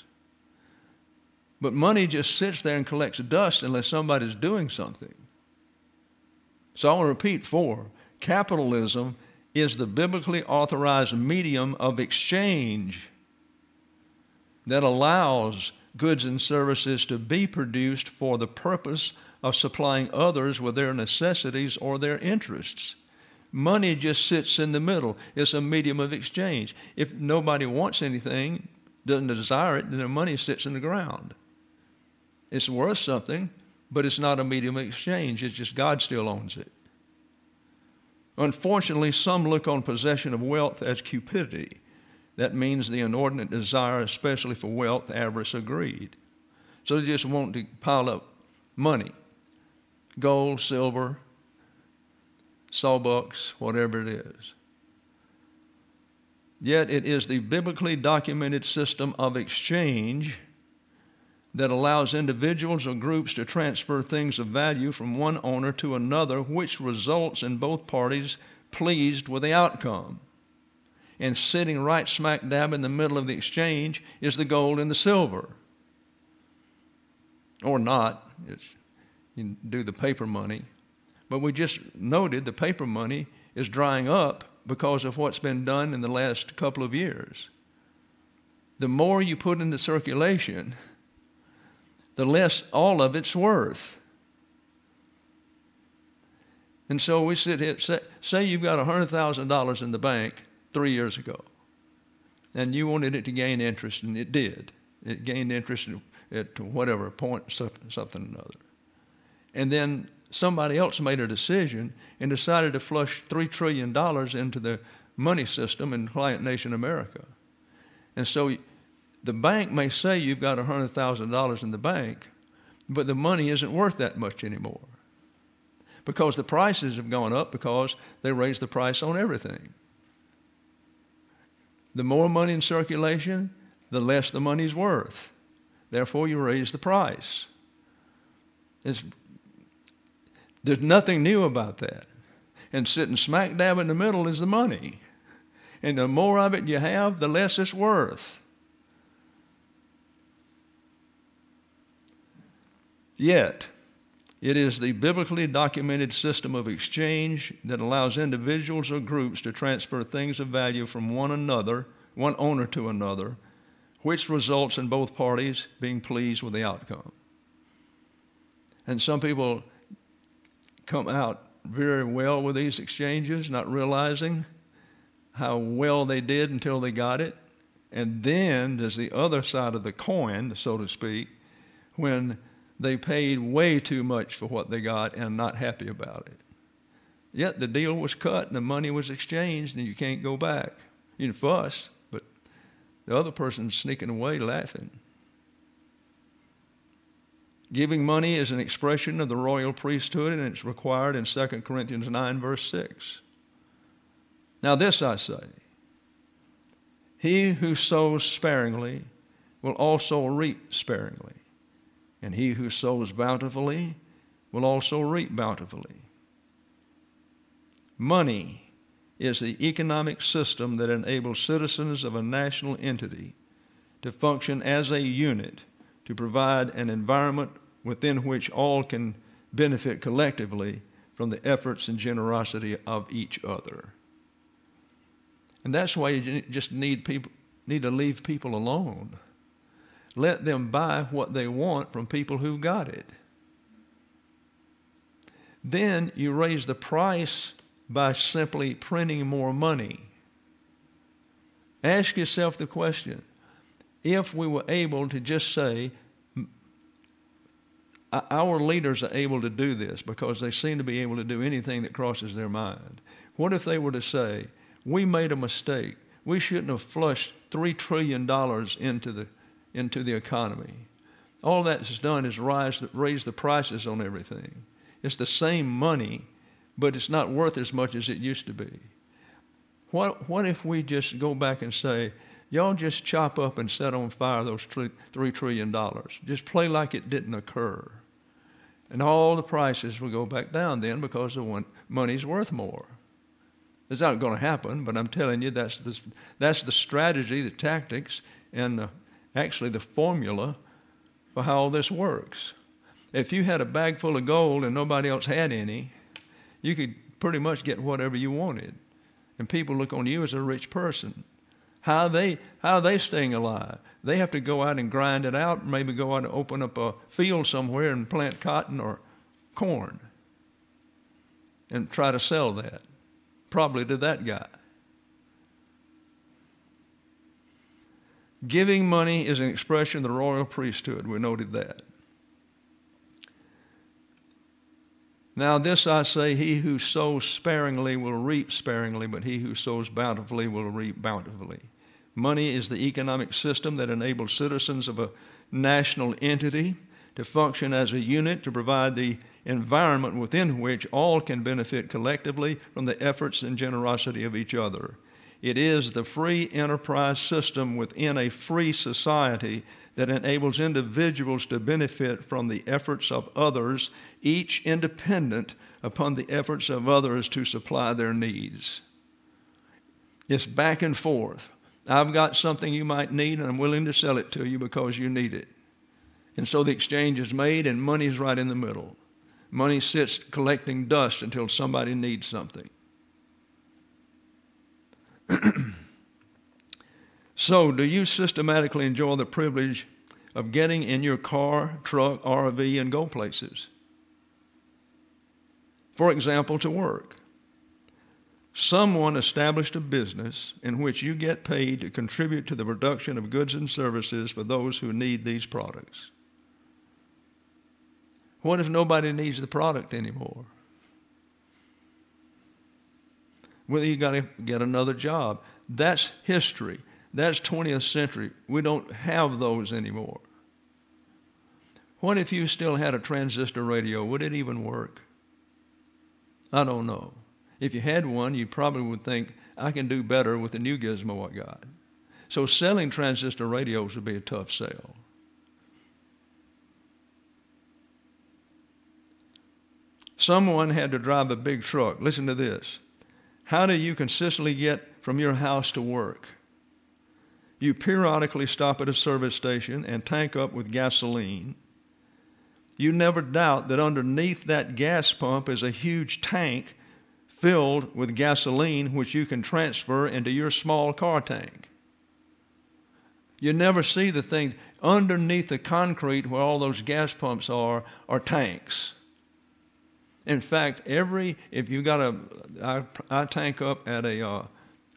But money just sits there and collects dust unless somebody's doing something. So I want to repeat 4. Capitalism is the biblically authorized medium of exchange that allows goods and services to be produced for the purpose of supplying others with their necessities or their interests. Money just sits in the middle. It's a medium of exchange. If nobody wants anything, doesn't desire it, then the money sits in the ground. It's worth something, but it's not a medium of exchange. It's just God still owns it. Unfortunately, some look on possession of wealth as cupidity. That means the inordinate desire, especially for wealth, avarice, or greed. So they just want to pile up money, gold, silver, sawbucks, whatever it is. Yet it is the biblically documented system of exchange that allows individuals or groups to transfer things of value from one owner to another, which results in both parties pleased with the outcome. And sitting right smack dab in the middle of the exchange is the gold and the silver. Or not. You can do the paper money. But we just noted the paper money is drying up because of what's been done in the last couple of years. The more you put into circulation, the less all of it's worth. And so we sit here, say you've got $100,000 in the bank 3 years ago, and you wanted it to gain interest, and it did. It gained interest at whatever point, something or another. And then somebody else made a decision and decided to flush $3 trillion into the money system in client nation America. And so the bank may say you've got $100,000 in the bank, but the money isn't worth that much anymore because the prices have gone up because they raised the price on everything. The more money in circulation, the less the money's worth. Therefore, you raise the price. There's nothing new about that. And sitting smack dab in the middle is the money. And the more of it you have, the less it's worth. Yet, it is the biblically documented system of exchange that allows individuals or groups to transfer things of value from one owner to another, which results in both parties being pleased with the outcome. And some people come out very well with these exchanges, not realizing how well they did until they got it. And then there's the other side of the coin, so to speak, when they paid way too much for what they got and not happy about it. Yet the deal was cut and the money was exchanged and you can't go back. You can fuss, but the other person's sneaking away laughing. Giving money is an expression of the royal priesthood, and it's required in 2 Corinthians 9, verse 6. Now this I say, he who sows sparingly will also reap sparingly, and he who sows bountifully will also reap bountifully. Money is the economic system that enables citizens of a national entity to function as a unit to provide an environment within which all can benefit collectively from the efforts and generosity of each other. And that's why you just need to leave people alone. Let them buy what they want from people who've got it. Then you raise the price by simply printing more money. Ask yourself the question, if we were able to just say, our leaders are able to do this because they seem to be able to do anything that crosses their mind. What if they were to say, we made a mistake. We shouldn't have flushed $3 trillion into the economy. All that's done is raise the prices on everything. It's the same money, but it's not worth as much as it used to be. What if we just go back and say, y'all just chop up and set on fire those $3 trillion. Just play like it didn't occur. And all the prices will go back down then because the money's worth more. It's not going to happen, but I'm telling you that's the strategy, the tactics, and actually the formula for how all this works. If you had a bag full of gold and nobody else had any, you could pretty much get whatever you wanted. And people look on you as a rich person. How are they staying alive? They have to go out and grind it out, maybe go out and open up a field somewhere and plant cotton or corn and try to sell that, probably to that guy. Giving money is an expression of the royal priesthood. We noted that. Now this I say, he who sows sparingly will reap sparingly, but he who sows bountifully will reap bountifully. Money is the economic system that enables citizens of a national entity to function as a unit to provide the environment within which all can benefit collectively from the efforts and generosity of each other. It is the free enterprise system within a free society that enables individuals to benefit from the efforts of others, each independent upon the efforts of others to supply their needs. It's back and forth. I've got something you might need, and I'm willing to sell it to you because you need it. And so the exchange is made, and money's right in the middle. Money sits collecting dust until somebody needs something. So, do you systematically enjoy the privilege of getting in your car, truck, RV, and go places? For example, to work. Someone established a business in which you get paid to contribute to the production of goods and services for those who need these products. What if nobody needs the product anymore? Well, you got to get another job. That's history. That's 20th century. We don't have those anymore. What if you still had a transistor radio? Would it even work? I don't know. If you had one, you probably would think, I can do better with the new gizmo I got. So selling transistor radios would be a tough sell. Someone had to drive a big truck. Listen to this. How do you consistently get from your house to work? You periodically stop at a service station and tank up with gasoline. You never doubt that underneath that gas pump is a huge tank filled with gasoline which you can transfer into your small car tank. You never see the thing underneath the concrete where all those gas pumps are tanks. In fact, if you got I tank up at I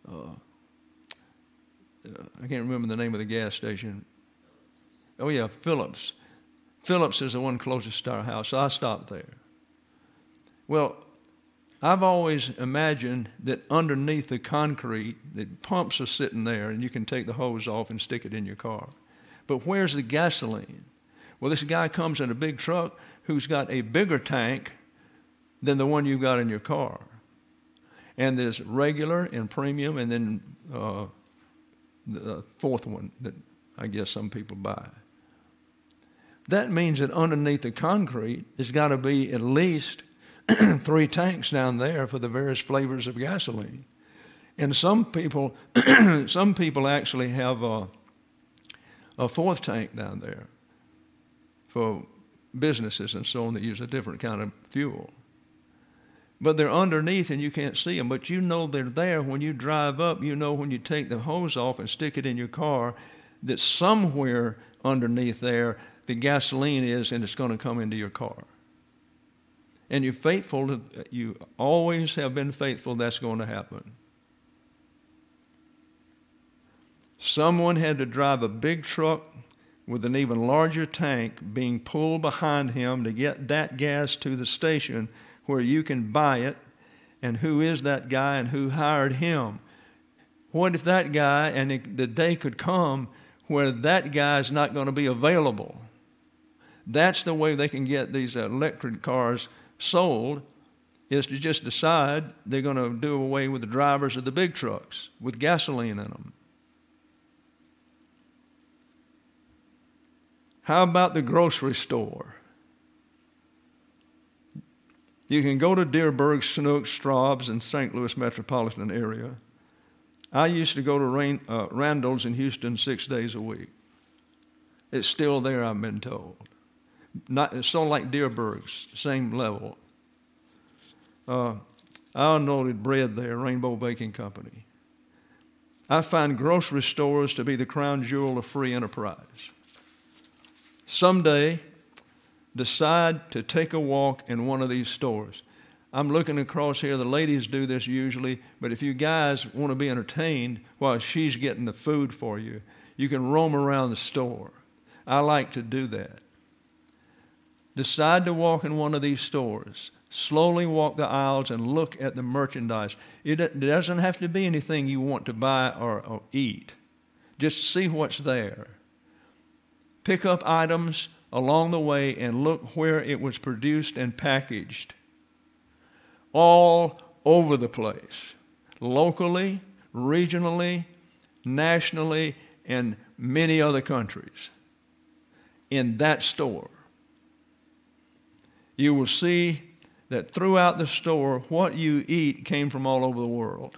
can't remember the name of the gas station. Oh yeah, Phillips. Phillips is the one closest to our house, so I stopped there. Well, I've always imagined that underneath the concrete, the pumps are sitting there and you can take the hose off and stick it in your car. But where's the gasoline? Well, this guy comes in a big truck who's got a bigger tank than the one you've got in your car. And there's regular and premium, and then the fourth one that I guess some people buy. That means that underneath the concrete, there's got to be at least 3 tanks down there for the various flavors of gasoline. And some people actually have a 4th tank down there for businesses and so on that use a different kind of fuel. But they're underneath and you can't see them. But you know they're there when you drive up. You know when you take the hose off and stick it in your car that somewhere underneath there the gasoline is, and it's going to come into your car. And you're faithful, you always have been faithful, that's going to happen. Someone had to drive a big truck with an even larger tank being pulled behind him to get that gas to the station where you can buy it. And who is that guy and who hired him? What if that guy, and the day could come where that guy is not going to be available? That's the way they can get these electric cars sold, is to just decide they're going to do away with the drivers of the big trucks with gasoline in them. How about the grocery store? You can go to Dearborg, Schnucks, Straub's, and St. Louis metropolitan area. I used to go to Randall's in Houston 6 days a week. It's still there, I've been told. It's sort of like Dearborg's, same level. I unloaded bread there, Rainbow Baking Company. I find grocery stores to be the crown jewel of free enterprise. Someday, decide to take a walk in one of these stores. I'm looking across here. The ladies do this usually, but if you guys want to be entertained while she's getting the food for you, you can roam around the store. I like to do that. Decide to walk in one of these stores. Slowly walk the aisles and look at the merchandise. It doesn't have to be anything you want to buy or eat. Just see what's there. Pick up items along the way and look where it was produced and packaged. All over the place. Locally, regionally, nationally, and many other countries. In that store. You will see that throughout the store, what you eat came from all over the world.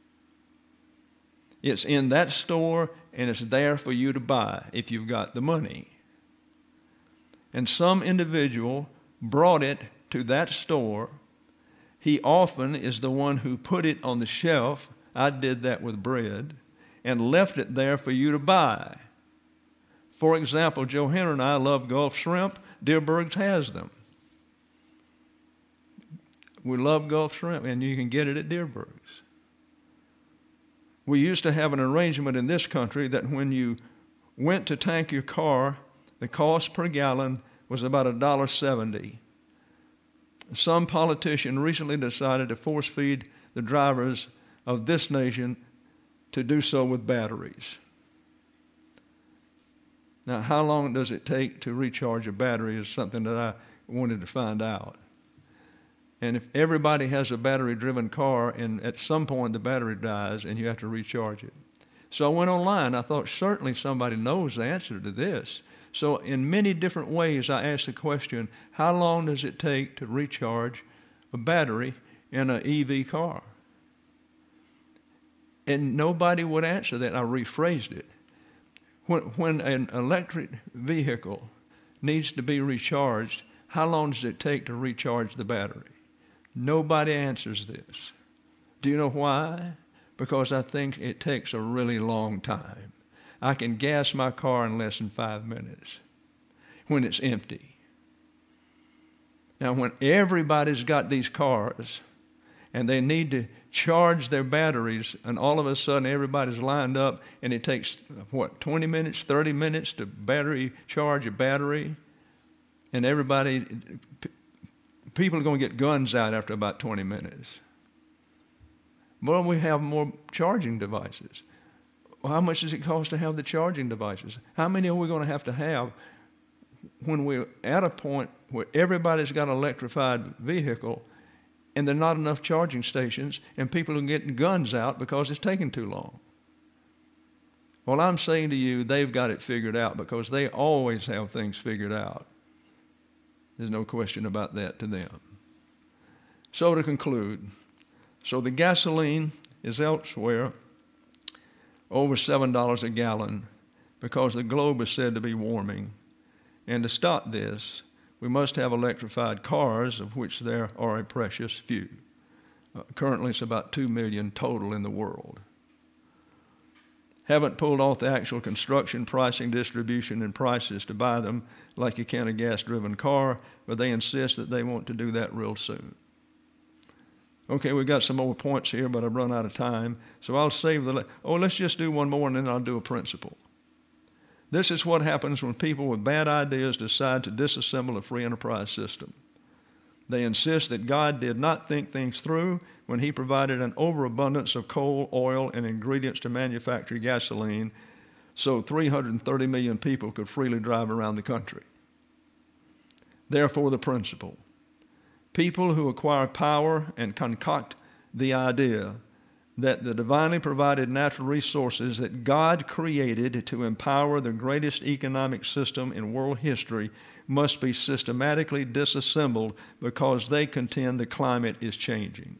It's in that store, and it's there for you to buy if you've got the money. And some individual brought it to that store. He often is the one who put it on the shelf. I did that with bread, and left it there for you to buy. For example, Joe Henry and I love Gulf shrimp. Dearborg's has them. We love Gulf shrimp, and you can get it at Dearborg's. We used to have an arrangement in this country that when you went to tank your car, the cost per gallon was about $1.70. Some politician recently decided to force feed the drivers of this nation to do so with batteries. Now, how long does it take to recharge a battery is something that I wanted to find out. And if everybody has a battery-driven car, and at some point the battery dies and you have to recharge it. So I went online. I thought, certainly somebody knows the answer to this. So in many different ways, I asked the question, how long does it take to recharge a battery in an EV car? And nobody would answer that. I rephrased it. When an electric vehicle needs to be recharged, how long does it take to recharge the battery? Nobody answers this. Do you know why? Because I think it takes a really long time. I can gas my car in less than 5 minutes when it's empty. Now, when everybody's got these cars and they need to charge their batteries, and all of a sudden everybody's lined up, and it takes, 20 minutes, 30 minutes to battery charge a battery, and people are going to get guns out after about 20 minutes. Well, we have more charging devices. Well, how much does it cost to have the charging devices? How many are we going to have when we're at a point where everybody's got an electrified vehicle and there are not enough charging stations, and people are getting guns out because it's taking too long. Well, I'm saying to you, they've got it figured out because they always have things figured out. There's no question about that to them. So to conclude, so the gasoline is elsewhere over $7 a gallon because the globe is said to be warming. And to stop this, we must have electrified cars, of which there are a precious few. Currently, it's about 2 million total in the world. Haven't pulled off the actual construction, pricing, distribution, and prices to buy them like you can a gas-driven car, but they insist that they want to do that real soon. Okay, we've got some more points here, but I've run out of time, so I'll save let's just do one more, and then I'll do a principle. This is what happens when people with bad ideas decide to disassemble a free enterprise system. They insist that God did not think things through when he provided an overabundance of coal, oil, and ingredients to manufacture gasoline so 330 million people could freely drive around the country. Therefore, the principle. People who acquire power and concoct the idea that the divinely provided natural resources that God created to empower the greatest economic system in world history must be systematically disassembled because they contend the climate is changing.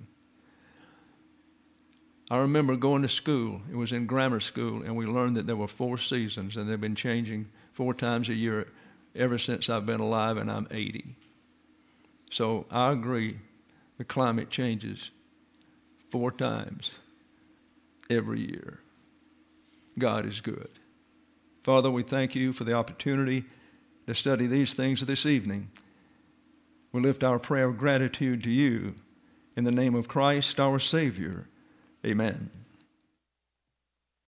I remember going to school. It was in grammar school, and we learned that there were 4 seasons, and they've been changing 4 times a year ever since I've been alive, and I'm 80. So I agree, the climate changes 4 times every year. God is good. Father, we thank you for the opportunity to study these things this evening. We lift our prayer of gratitude to you in the name of Christ, our Savior. Amen.